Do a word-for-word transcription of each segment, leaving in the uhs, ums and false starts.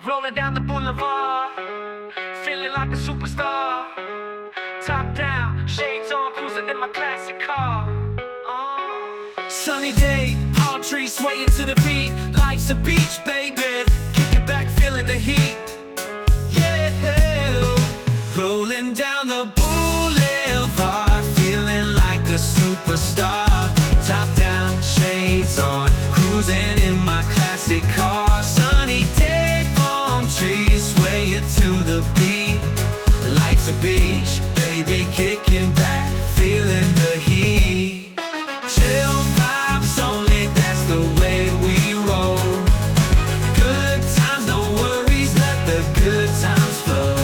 Rolling down the boulevard, feeling like a superstar. Top down, shades on, cruising in my classic car. uh. Sunny day, palm trees swaying to the beat. Life's a beach, baby, kicking back, feeling the heat. Yeah, rolling down the boulevard, feeling like a superstar. Top down, shades on, cruising in my classic car. Sunny day, palm trees swaying to the beat. Life's a beach, baby, kicking back, feeling the heat. Chill vibes only, that's the way we roll. Good times, no worries, let the good times flow.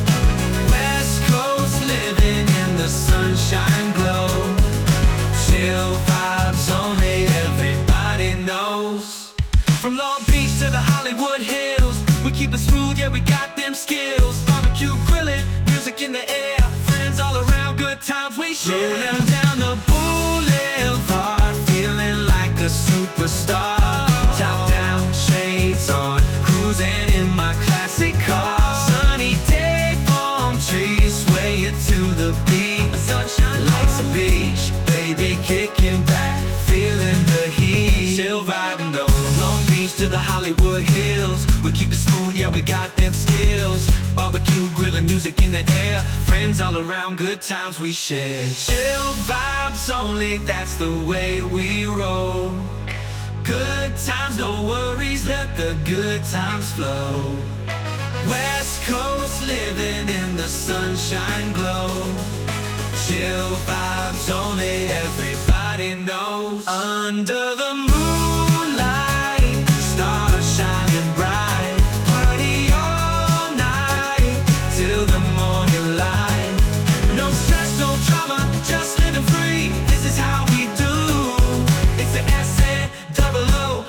West Coast living in the sunshine glow. Chill vibes only, everybody knows. From Long Beach to the Hollywood Hills, we keep it smooth, yeah, we got them skills. Barbecue grilling, music in the air, friends all around, good times we share. Rolling down the boulevard, feeling like a superstar. Top down, shades on, cruising in my classic car. Sunny day, palm trees swaying to the beat. Sunshine lights the beach, baby, kicking back, feeling the heat. Chill vibing though, Long Beach to the Hollywood Hills, we keep it smooth, yeah, we got them skills. Barbecue, grilling, music in the air, friends all around, good times we share. Chill vibes only, that's the way we roll. Good times, no worries, let the good times flow. West Coast living in the sunshine glow. Chill vibes only, everybody knows. Under the moonlight, stars shining bright. Party all night, till the morning light. No stress, no drama, just living free. This is how we do. It's the S N double O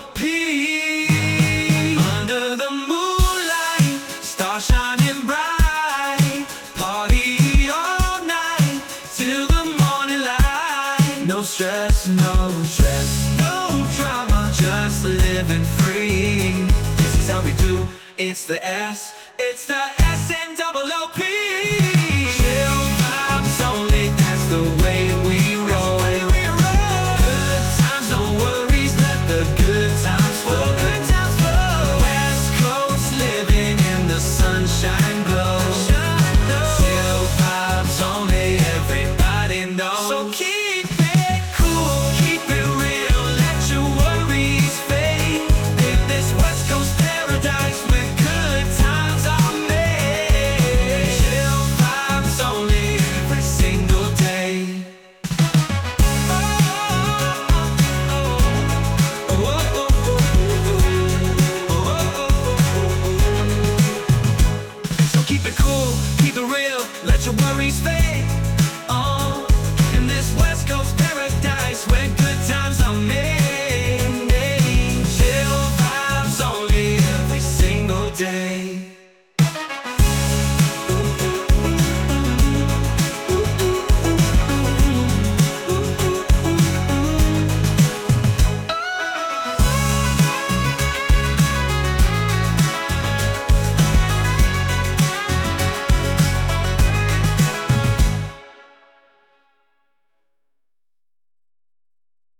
P. Under the moonlight, stars shining bright. Party all night, till the morning light. No stress, no stress, no drama, just living free. This is how we do. It's the S, it's the